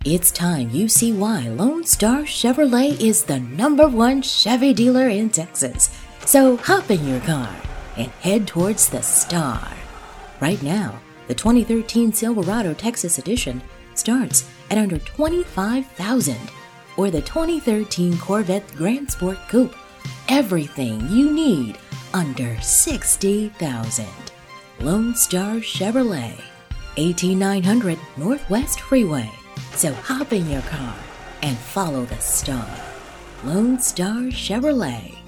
It's time you see why Lone Star Chevrolet is the #1 Chevy dealer in Texas. So hop in your car and head towards the star. Right now, the 2013 Silverado Texas Edition starts at under $25,000, or the 2013 Corvette Grand Sport Coupe. Everything you need under $60,000. Lone Star Chevrolet, 18900 Northwest Freeway. So hop in your car and follow the star. Lone Star Chevrolet.